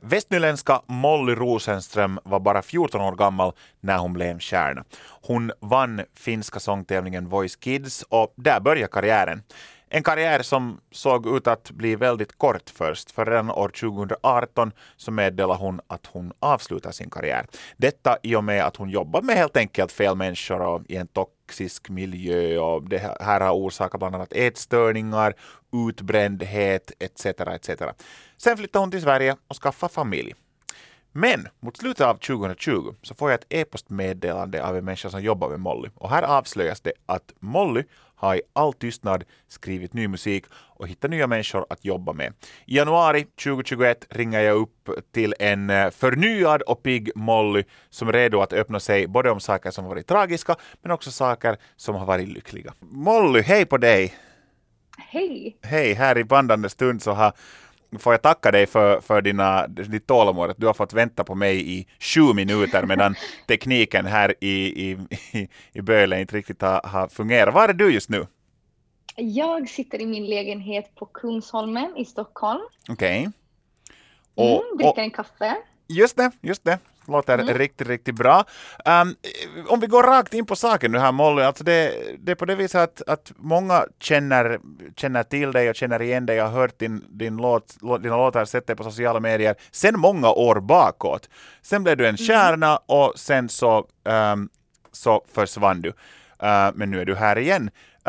Västnyländska Molly Rosenström var bara 14 år gammal när hon blev stjärna. Hon vann finska sångtävlingen Voice Kids och där började karriären. En karriär som såg ut att bli väldigt kort först, för redan år 2018 så meddelade hon att hon avslutar sin karriär. Detta i och med att hon jobbar med helt enkelt fel människor och i en toxisk miljö, och det här har orsakat bland annat ätstörningar, utbrändhet etc. etc. Sen flyttade hon till Sverige och skaffade familj. Men mot slutet av 2020 så får jag ett e-postmeddelande av en människa som jobbar med Molly. Och här avslöjas det att Molly har i all tystnad skrivit ny musik och hittat nya människor att jobba med. I januari 2021 ringer jag upp till en förnyad och pigg Molly som är redo att öppna sig både om saker som har varit tragiska men också saker som har varit lyckliga. Molly, hej på dig! Hej! Hej, här i bandande stund så får jag tacka dig för ditt tålamod. Du har fått vänta på mig i 7 minuter medan tekniken här i Böle inte riktigt har fungerat. Var är du just nu? Jag sitter i min lägenhet på Kungsholmen i Stockholm. Okej. Dricker en kaffe. Just det. Låter riktigt bra. Om vi går rakt in på saken nu här, Molly, alltså det är på det viset att många känner till dig och känner igen dig. Jag har hört dina låtar, sett dig på sociala medier sen många år bakåt. Sen blev du en stjärna och sen så försvann du. Men nu är du här igen.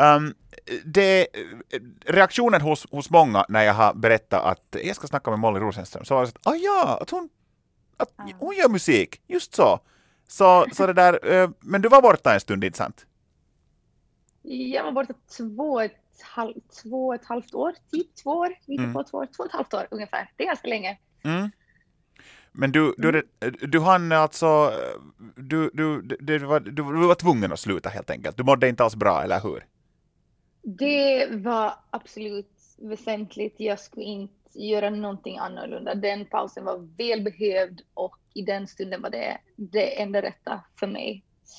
Reaktionen hos många när jag har berättat att jag ska snacka med Molly Rosenström, så var det så att hon gör musik, just så. Så det där, men du var borta en stund, inte sant? Jag var borta 2,5 år, typ 2 år, lite på 2,5 år ungefär. Det är ganska länge. Men du hann alltså, du var tvungen att sluta helt enkelt. Du mådde inte alls bra, eller hur? Det var absolut väsentligt. Jag skulle inte göra någonting annorlunda. Den pausen var välbehövd och i den stunden var det enda rätta för mig.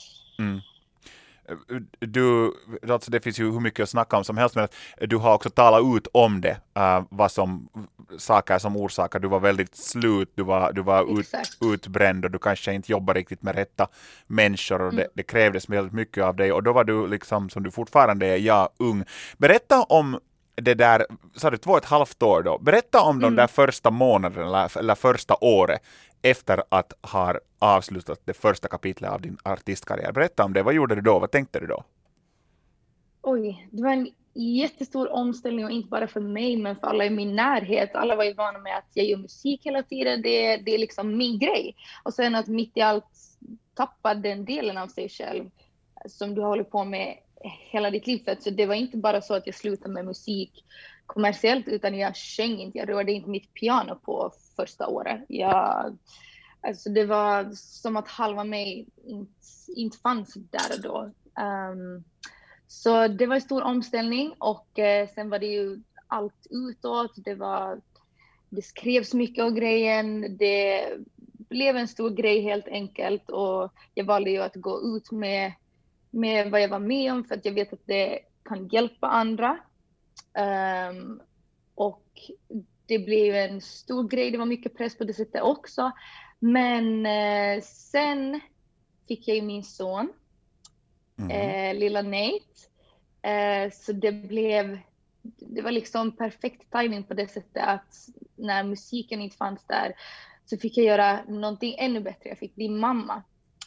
Alltså det finns ju hur mycket att snacka om som helst, men att du har också talat ut om det, saker som orsakar. Du var väldigt slut, du var utbränd och du kanske inte jobbar riktigt med rätta människor och det krävdes väldigt mycket av dig, och då var du liksom, som du fortfarande är, ung. Berätta om det där, sa du 2,5 år då. Berätta om de där första månaderna eller första året efter att ha avslutat det första kapitlet av din artistkarriär. Berätta om det. Vad gjorde du då? Vad tänkte du då? Oj, det var en jättestor omställning, och inte bara för mig men för alla i min närhet. Alla var ju vana med att jag gör musik hela tiden. Det är liksom min grej. Och sen att mitt i allt tappa den delen av sig själv som du har hållit på med hela ditt liv. Så det var inte bara så att jag slutade med musik kommersiellt, utan jag sjöng inte, jag rörde inte mitt piano på första året. Alltså det var som att halva mig inte fanns där och då. Så det var en stor omställning, och sen var det ju allt utåt. Det skrevs mycket av grejen. Det blev en stor grej helt enkelt, och jag valde ju att gå ut med vad jag var med om, för att jag vet att det kan hjälpa andra. Och det blev en stor grej. Det var mycket press på det sättet också. Men sen fick jag ju min son, lilla Nate. Så det var liksom perfekt timing på det sättet att när musiken inte fanns där så fick jag göra någonting ännu bättre. Jag fick bli mamma.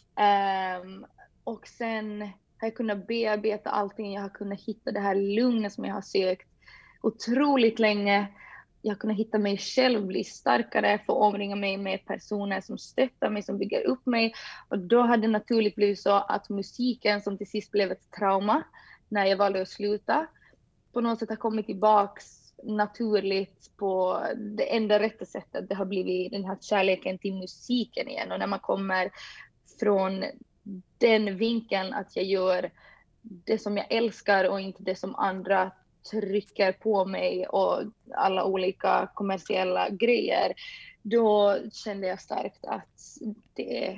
Och sen har jag kunnat bearbeta allting. Jag har kunnat hitta det här lugnet som jag har sökt otroligt länge. Jag har kunnat hitta mig själv, bli starkare, få omringa mig med personer som stöttar mig, som bygger upp mig. Och då hade det naturligt blivit så att musiken, som till sist blev ett trauma när jag valde att sluta, på något sätt har kommit tillbaks naturligt på det enda rätta sättet. Det har blivit den här kärleken till musiken igen. Och när man kommer från den vinkeln att jag gör det som jag älskar och inte det som andra trycker på mig och alla olika kommersiella grejer, då kände jag starkt att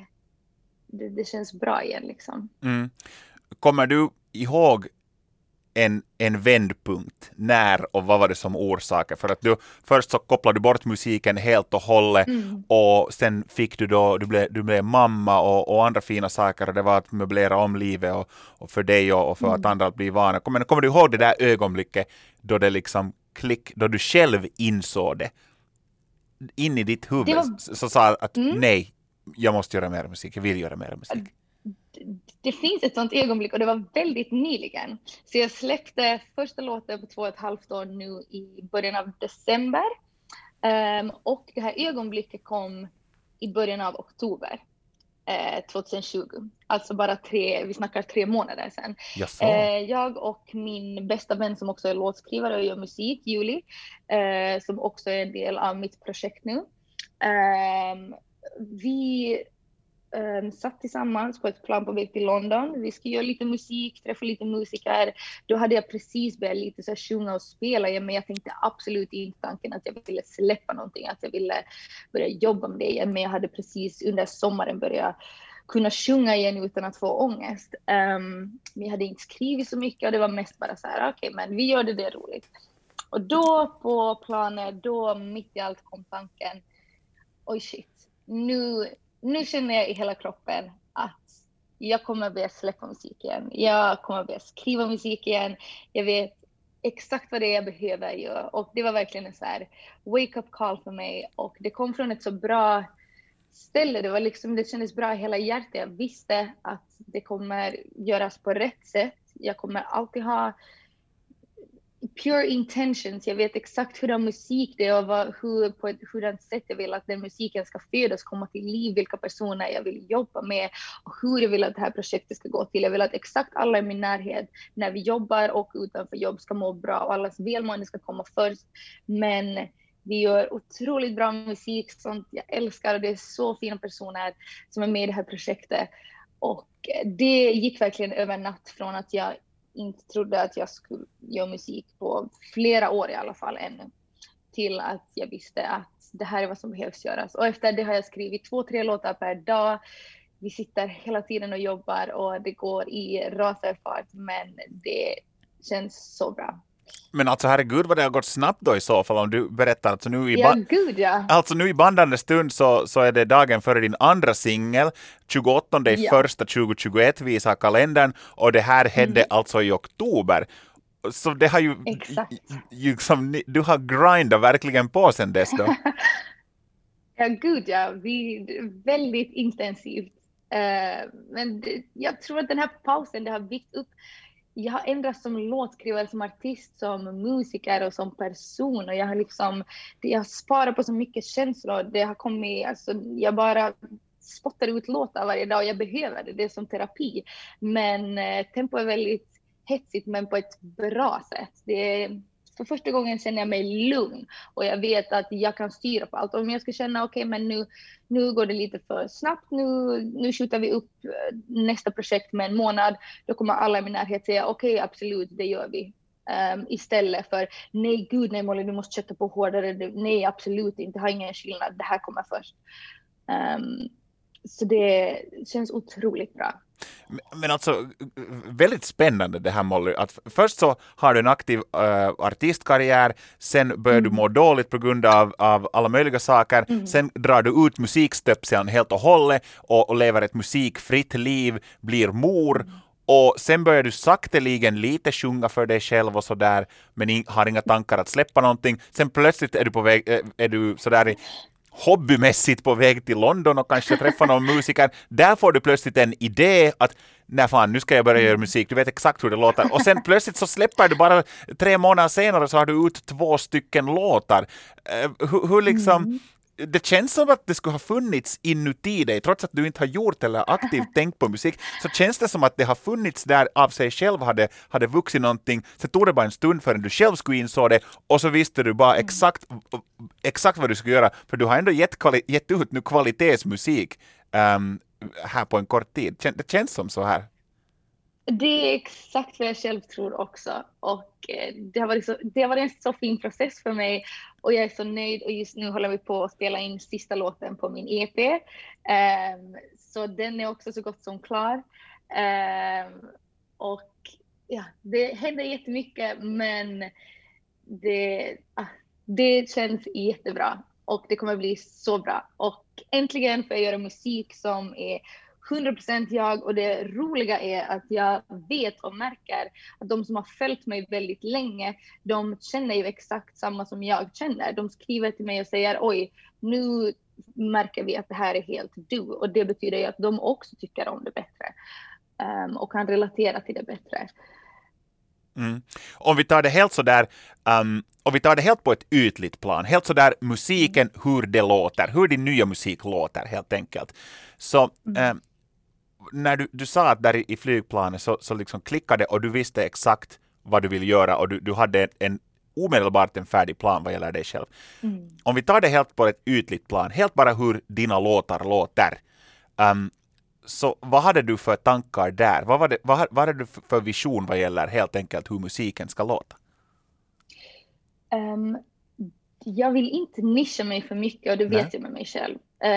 det känns bra igen liksom. Kommer du ihåg en vändpunkt? När och vad var det som orsakade? För att först så kopplade du bort musiken helt och hållet och sen fick du blev mamma och andra fina saker, och det var att möblera om livet och för dig och för att andra att bli vana. Kommer du ihåg det där ögonblicket då det liksom då du själv insåg det in i ditt huvud så sa att nej, jag måste göra mer musik, jag vill göra mer musik? Det finns ett sånt ögonblick och det var väldigt nyligen. Så jag släppte första låten på 2,5 år nu i början av december. Och det här ögonblicket kom i början av oktober 2020. Alltså bara vi snackar 3 månader sedan. Jag och min bästa vän som också är låtskrivare och gör musik, Julie, som också är en del av mitt projekt nu. Vi satt tillsammans på ett plan på väg till London. Vi skulle göra lite musik, träffa lite musiker. Då hade jag precis börjat lite så här sjunga och spela, men jag tänkte absolut inte tanken att jag ville släppa någonting, att jag ville börja jobba med det. Men jag hade precis under sommaren börjat kunna sjunga igen utan att få ångest. Men jag hade inte skrivit så mycket och det var mest bara så här, okej, men vi gör det är roligt. Och då på planen, då mitt i allt kom tanken, oj shit, nu känner jag i hela kroppen att jag kommer börja släppa musik igen. Jag kommer börja skriva musik igen. Jag vet exakt vad det är jag behöver göra. Och det var verkligen en så här wake-up call för mig. Och det kom från ett så bra ställe. Det kändes bra i hela hjärtat. Jag visste att det kommer göras på rätt sätt. Jag kommer alltid ha pure intentions. Jag vet exakt hur musik det är och på ett hurdant sätt jag vill att den musiken ska födas, komma till liv, vilka personer jag vill jobba med och hur jag vill att det här projektet ska gå till. Jag vill att exakt alla i min närhet när vi jobbar och utanför jobb ska må bra och allas välmående ska komma först. Men vi gör otroligt bra musik, sånt jag älskar, och det är så fina personer som är med i det här projektet. Och det gick verkligen över natt från att jag inte trodde att jag skulle göra musik på flera år i alla fall ännu, till att jag visste att det här är vad som behövs göras. Och efter det har jag skrivit 2-3 låtar per dag. Vi sitter hela tiden och jobbar och det går i racerfart, men det känns så bra. Men alltså herregud vad det har gått snabbt då i så fall, om du berättar att nu alltså nu i bandande stund så är det dagen före din andra singel, 28 i första 2021 visar kalendern, och det här hände alltså i oktober. Så det har ju liksom, du har grindat verkligen på sen dess då. Vi väldigt intensivt. Men jag tror att den här pausen, det har byggt upp. Jag har ändrats som låtskrivare, som artist, som musiker och som person, och jag har sparat på så mycket känslor. Det har kommit, alltså, jag bara spottar ut låtar varje dag och jag behöver det är som terapi. Men tempo är väldigt hetsigt, men på ett bra sätt. För första gången känner jag mig lugn och jag vet att jag kan styra på allt. Om jag ska känna okej, men nu går det lite för snabbt, nu skjuter vi upp nästa projekt med en månad, då kommer alla i min närhet säga okej, absolut, det gör vi. Istället för nej Molly, du måste kötta på hårdare, nej absolut inte, har ingen skillnad, det här kommer först. Så det känns otroligt bra. Men alltså, väldigt spännande det här, Molly, att först så har du en aktiv artistkarriär, sen börjar du må dåligt på grund av alla möjliga saker, sen drar du ut musikstöpseln helt och hållet och lever ett musikfritt liv, blir mor, och sen börjar du sakteligen lite sjunga för dig själv och sådär, men har inga tankar att släppa någonting. Sen plötsligt är du på väg, är du sådär hobbymässigt på väg till London och kanske träffa någon musiker. Där får du plötsligt en idé att nu ska jag börja göra musik. Du vet exakt hur det låter. Och sen plötsligt så släpper du bara 3 månader senare så har du ut 2 stycken låtar. Hur liksom... Det känns som att det skulle ha funnits inuti dig, trots att du inte har gjort eller aktivt tänkt på musik, så känns det som att det har funnits där av sig själv, hade vuxit någonting. Så tog det bara en stund förrän du själv skulle inså det, och så visste du bara exakt vad du skulle göra, för du har ändå gett ut nu kvalitetsmusik här på en kort tid. Det känns som så här. Det är exakt vad jag själv tror också, och det har varit en så fin process för mig och jag är så nöjd, och just nu håller vi på att spela in sista låten på min EP, så den är också så gott som klar, och ja, det händer jättemycket, men det känns jättebra och det kommer bli så bra. Och äntligen får jag göra musik som är 100% jag, och det roliga är att jag vet och märker att de som har följt mig väldigt länge, de känner ju exakt samma som jag känner. De skriver till mig och säger oj, nu märker vi att det här är helt du, och det betyder ju att de också tycker om det bättre och kan relatera till det bättre. Mm. Om vi tar det helt så där, om vi tar det helt på ett ytligt plan, helt så där musiken, hur det låter, hur din nya musik låter helt enkelt. Så när du sa att där i flygplanet så liksom klickade och du visste exakt vad du vill göra och du hade omedelbart en färdig plan vad gäller dig själv. Om vi tar det helt på ett ytligt plan, helt bara hur dina låtar låter, så vad hade du för tankar där? Vad hade du för vision vad gäller helt enkelt hur musiken ska låta? Jag vill inte nischa mig för mycket, och det vet jag med mig själv.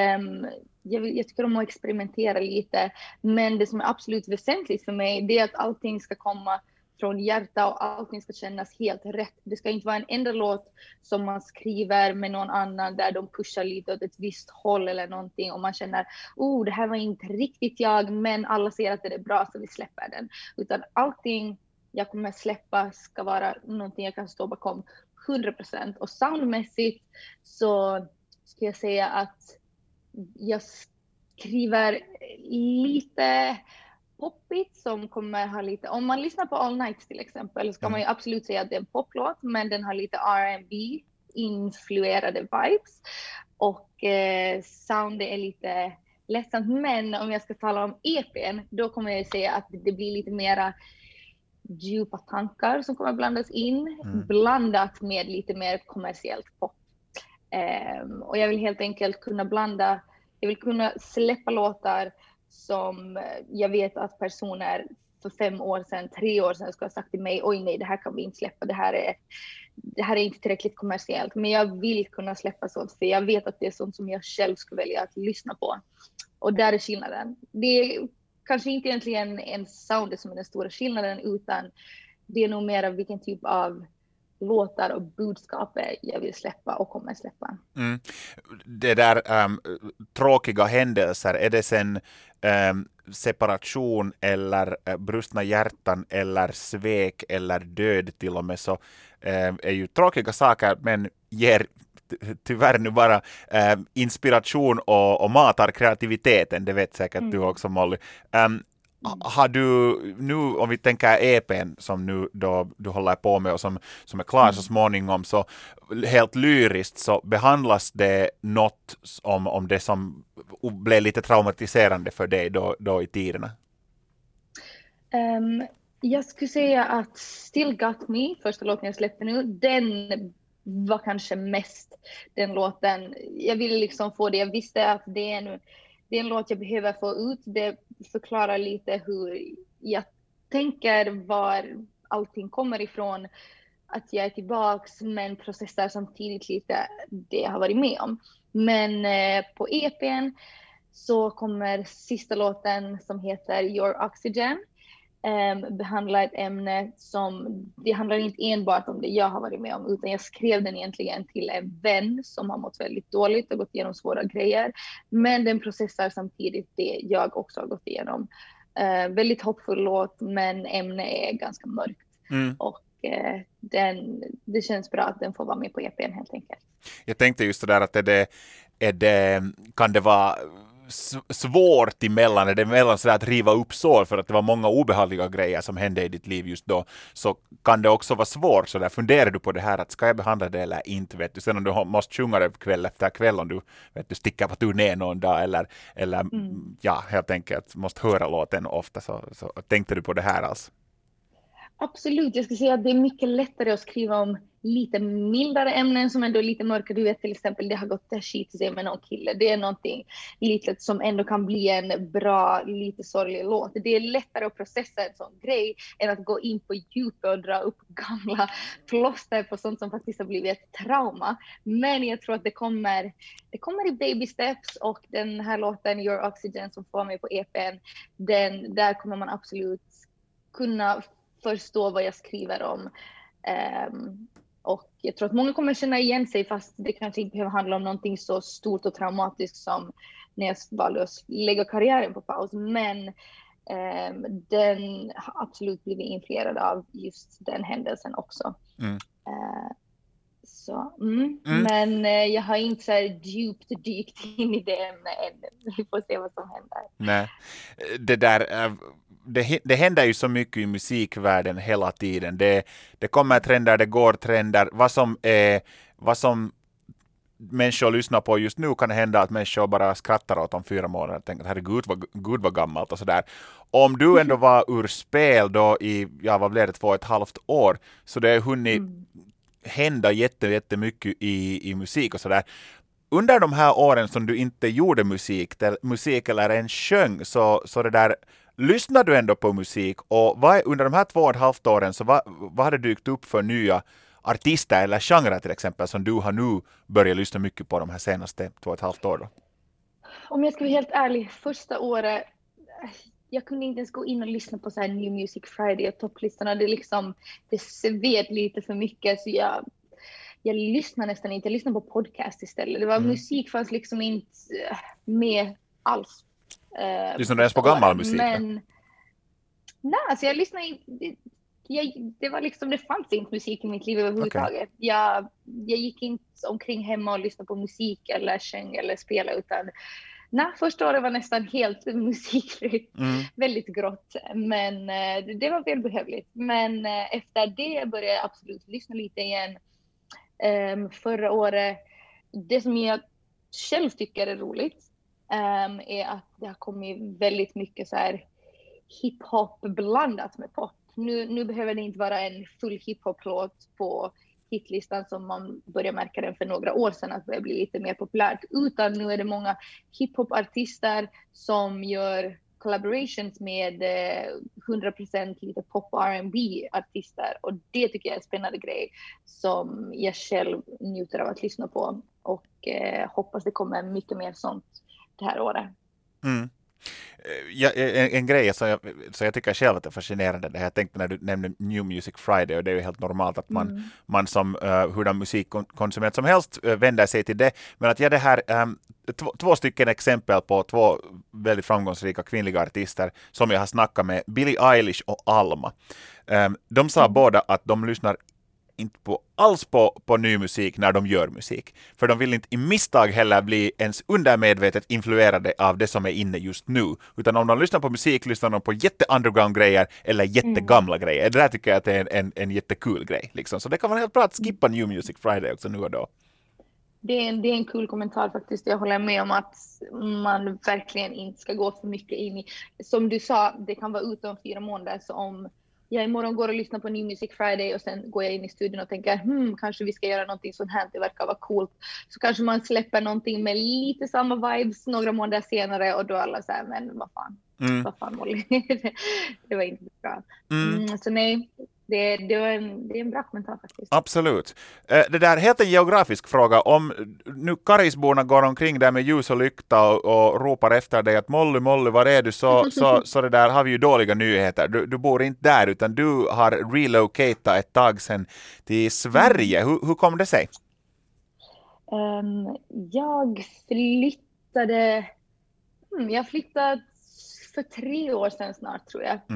Jag tycker om att experimentera lite, men det som är absolut väsentligt för mig, det är att allting ska komma från hjärta och allting ska kännas helt rätt. Det ska inte vara en enda låt som man skriver med någon annan där de pushar lite åt ett visst håll eller någonting och man känner det här var inte riktigt jag, men alla ser att det är bra så vi släpper den. Utan allting jag kommer släppa ska vara någonting jag kan stå bakom 100%. Och soundmässigt så ska jag säga att jag skriver lite poppigt som kommer ha lite, om man lyssnar på All Night till exempel, så kan man ju absolut säga att det är en poplåt, men den har lite R&B influerade vibes och soundet är lite ledsamt. Men om jag ska tala om EPn, då kommer jag säga att det blir lite mera djupa tankar som kommer blandas in, blandat med lite mer kommersiellt pop. Och jag vill helt enkelt kunna jag vill kunna släppa låtar som jag vet att personer för 5 år sedan, 3 år sedan ska ha sagt till mig, oj nej, det här kan vi inte släppa, det här är inte tillräckligt kommersiellt, men jag vill kunna släppa sånt, för jag vet att det är sånt som jag själv skulle välja att lyssna på. Och där är skillnaden. Det är kanske inte egentligen en sound som är den stora skillnaden, utan det är nog mer av vilken typ av låtar och budskap jag vill släppa och kommer släppa. Det där tråkiga händelser, är det sen separation eller brustna hjärtan eller svek eller död till och med, så är ju tråkiga saker, men ger tyvärr nu bara inspiration och matar kreativiteten, det vet säkert du också, Molly. Har du nu, om vi tänker EPn som nu då du håller på med och som är klar så småningom, så helt lyriskt så behandlas det något om det som blev lite traumatiserande för dig då i tiderna? Jag skulle säga att Still Got Me, första låten jag släppte nu, den var kanske mest den låten. Jag ville liksom få det, jag visste att det är en låt jag behöver få ut. Det förklarar lite hur jag tänker, var allting kommer ifrån, att jag är tillbaks, men processar samtidigt lite det jag har varit med om. Men på EPn så kommer sista låten som heter Your Oxygen behandla ett ämne som, det handlar inte enbart om det jag har varit med om, utan jag skrev den egentligen till en vän som har mått väldigt dåligt och gått igenom svåra grejer, men den processar samtidigt det jag också har gått igenom. Väldigt hoppfull låt, men ämnet är ganska mörkt och det känns bra att den får vara med på EPn helt enkelt. Jag tänkte just det där att kan det vara svårt emellan så att riva upp sår för att det var många obehagliga grejer som hände i ditt liv just då, så kan det också vara svårt. Så där funderar du på det här, att ska jag behandla det eller inte, vet du, sen om du måste sjunga det kväll efter kväll, om du sticker på turné någon dag eller ja, helt enkelt måste höra låten ofta, så tänkte du på det här alltså? Absolut, jag skulle säga att det är mycket lättare att skriva om lite mildare ämnen som ändå är lite mörka. Du vet till exempel, det har gått skit till sig med någon kille. Det är någonting litet som ändå kan bli en bra, lite sorglig låt. Det är lättare att processa en sån grej än att gå in på djupet och dra upp gamla plåster på sånt som faktiskt har blivit ett trauma. Men jag tror att det kommer i baby steps, och den här låten Your Oxygen som får mig på EPn, där kommer man absolut kunna förstå vad jag skriver om. Och jag tror att många kommer känna igen sig, fast det kanske inte behöver handla om någonting så stort och traumatiskt som när jag valde att lägga karriären på paus. Men den har absolut blivit influerad av just den händelsen också. Men jag har inte så här djupt dykt in i det ämnet än. Vi får se vad som händer. Nej, det händer ju så mycket i musikvärlden hela tiden. Det kommer trender, det går trender. Vad som människor lyssnar på just nu kan hända att människor bara skrattar åt om 4 månader och tänker att herregud vad gammalt och sådär. Om du ändå var ur spel då i, vad blev det, 2,5 år, så det har hunnit hända jättemycket i musik och sådär. Under de här åren som du inte gjorde musik eller en sjöng, så det där, lyssnar du ändå på musik, och under de här 2,5 åren så vad har det dykt upp för nya artister eller genrer till exempel som du har nu börjat lyssna mycket på de här senaste 2,5 åren? Om jag ska vara helt ärlig, första året jag kunde inte ens gå in och lyssna på så här New Music Friday och topplistorna. Det sved lite för mycket, så jag lyssnar nästan inte. Jag lyssnar på podcast istället. Det var musik fanns liksom inte med alls. Lyssnar du ens på gammal musik? Nej, alltså jag lyssnar inte. Det var liksom, det fanns inte musik i mitt liv överhuvudtaget. Okay. Jag gick inte omkring hemma och lyssnade på musik eller sjöng eller spelade, utan första året var nästan helt musikfritt. Väldigt grått, men det var välbehövligt. Men efter det började jag absolut lyssna lite igen. Förra året, det som jag själv tycker är roligt är att det har kommit väldigt mycket så här hiphop blandat med pop. Nu behöver det inte vara en full hiphop-låt på hitlistan som man började märka den för några år sedan att det blir lite mer populärt, utan nu är det många hiphop-artister som gör collaborations med 100% lite pop- och R&B-artister, och det tycker jag är en spännande grej som jag själv njuter av att lyssna på, och hoppas det kommer mycket mer sånt det här året. Ja, en grej så jag tycker själv att det är fascinerande det här. Jag tänkte när du nämnde New Music Friday, och det är ju helt normalt att man som hurdan musikkonsument som helst vänder sig till det, men att det här 2 stycken exempel på 2 väldigt framgångsrika kvinnliga artister som jag har snackat med, Billie Eilish och Alma. De sa båda att de lyssnar inte alls på ny musik när de gör musik. För de vill inte i misstag heller bli ens undermedvetet influerade av det som är inne just nu. Utan om de lyssnar på musik, lyssnar de på jätte-underground-grejer eller jättegamla grejer. Det där tycker jag att det är en jättekul grej. Liksom. Så det kan vara helt bra att skippa New Music Friday också nu och då. Det är en kul kommentar faktiskt. Jag håller med om att man verkligen inte ska gå för mycket in i. Som du sa, det kan vara ute om 4 månader, så om jag imorgon går och lyssnar på New Music Friday och sen går jag in i studion och tänker kanske vi ska göra någonting sånt här, det verkar vara coolt. Så kanske man släpper någonting med lite samma vibes några månader senare, och då alla säger men vad fan Molly, det var inte bra. Så nej, det är en bra kommentar faktiskt. Absolut. Det där är helt en geografisk fråga. Om nu Karisborna går omkring där med ljus och lykta och ropar efter dig att Molly, var är du? Så det där har vi ju dåliga nyheter. Du bor inte där, utan du har relocatat ett tag sedan till Sverige. Hur kom det sig? Jag flyttade för 3 år sedan snart, tror jag.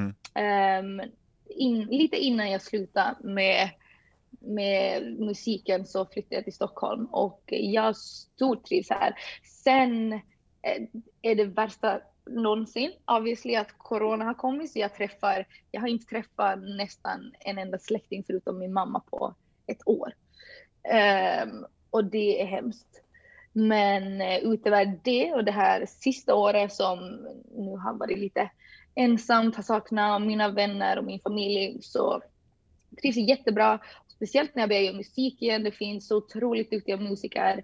Lite innan jag slutade med musiken så flyttade jag till Stockholm, och jag stortrivs här. Sen är det värsta någonsin obviously att corona har kommit, så jag har inte träffat nästan en enda släkting förutom min mamma på ett år. Och det är hemskt. Men utöver det, och det här sista året som nu har varit lite ensamt, har saknat mina vänner och min familj, så trivs jag jättebra. Speciellt när jag börjar göra musik igen. Det finns så otroligt duktiga musiker.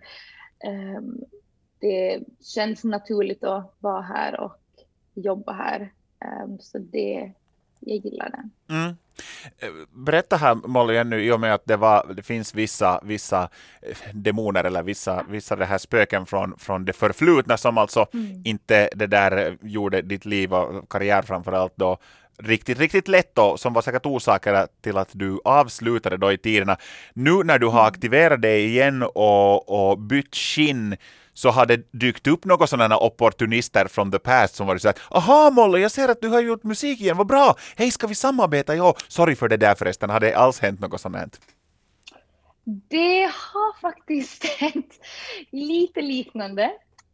Det känns naturligt att vara här och jobba här. Så jag gillar det. Berätta här, Molly, ännu, i och med att det finns vissa demoner eller vissa det här spöken från det förflutna som alltså inte det där gjorde ditt liv och karriär framförallt då riktigt lätt och som var säkert orsaker till att du avslutade då i tiderna. Nu när du har aktiverat dig igen och bytt skinn så har det dykt upp några sådana opportunister from the past som var så här: aha Molly, jag ser att du har gjort musik igen, vad bra, hej ska vi samarbeta? Ja, sorry för det där förresten, har det alls hänt något sådant? Det har faktiskt hänt lite liknande.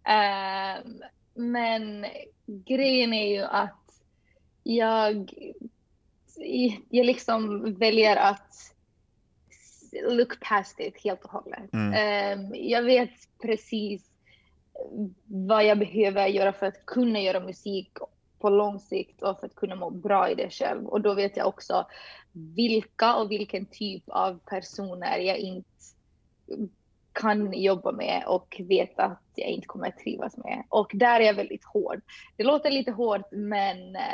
Men grejen är ju att jag liksom väljer att look past it helt och hållet. Jag vet precis vad jag behöver göra för att kunna göra musik på lång sikt och för att kunna må bra i det själv. Och då vet jag också vilka och vilken typ av personer jag inte kan jobba med och vet att jag inte kommer att trivas med. Och där är jag väldigt hård. Det låter lite hårt, men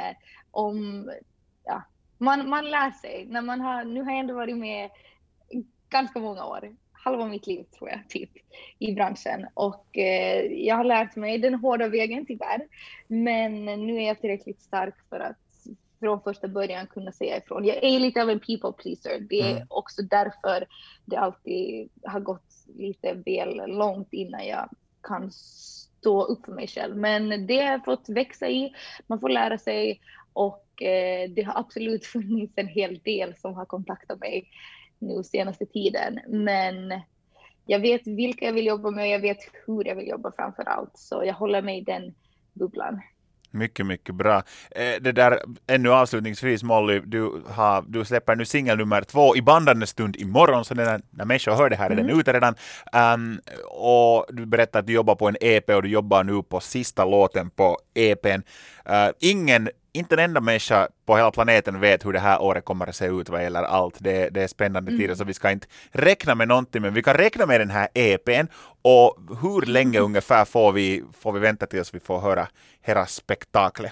man lär sig. Nu har jag ändå varit med ganska många år. Halva mitt liv tror jag typ i branschen. Och jag har lärt mig den hårda vägen tyvärr. Men nu är jag tillräckligt stark för att från första början kunna säga ifrån. Jag är lite av en people pleaser. Det är också därför det alltid har gått lite väl långt innan jag kan stå upp för mig själv. Men det har jag fått växa i. Man får lära sig. Och det har absolut funnits en hel del som har kontaktat mig nu senaste tiden. Men jag vet vilka jag vill jobba med och jag vet hur jag vill jobba framför allt. Så jag håller mig i den bubblan. Mycket bra. Det där, ännu avslutningsvis Molly, du släpper nu singel nummer 2 i bandande stund imorgon, så när människor hör det här är den ute redan. Och du berättar att du jobbar på en EP och du jobbar nu på sista låten på EPn. Inte en enda människa på hela planeten vet hur det här året kommer att se ut vad gäller allt. Det är spännande tider, så vi ska inte räkna med någonting, men vi kan räkna med den här EPn. Och hur länge ungefär får vi vänta tills vi får höra hela spektaklet?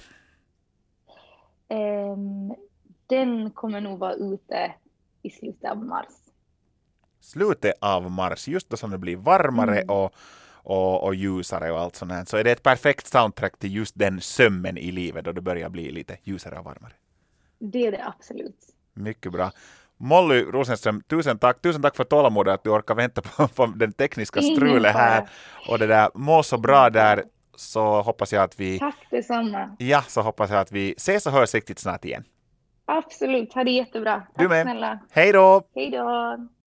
Den kommer nog vara ute i slutet av mars. Slutet av mars, just då som det blir varmare och ljusare och allt sånt här. Så är det ett perfekt soundtrack till just den sömmen i livet då det börjar bli lite ljusare och varmare. Det är det absolut. Mycket bra. Molly Rosenström, tusen tack för tålamodet att du orkar vänta på den tekniska strulet här. Och det där, må så bra där, så hoppas jag att vi... Tack detsamma. Ja, så hoppas jag att vi ses och hörs riktigt snart igen. Absolut, ha det jättebra. Tack snälla. Hej då! Hej då!